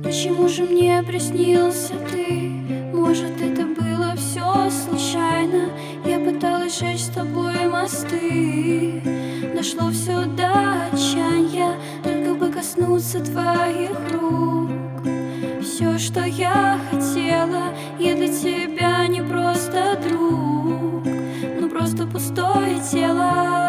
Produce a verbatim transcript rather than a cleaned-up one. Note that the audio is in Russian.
Почему же мне приснился ты? Может, это было все случайно? Я пыталась сжечь с тобой мосты. Дошло все до отчаяния, только бы коснуться твоих рук. Все, что я хотела, я для тебя не просто друг, но просто пустое тело.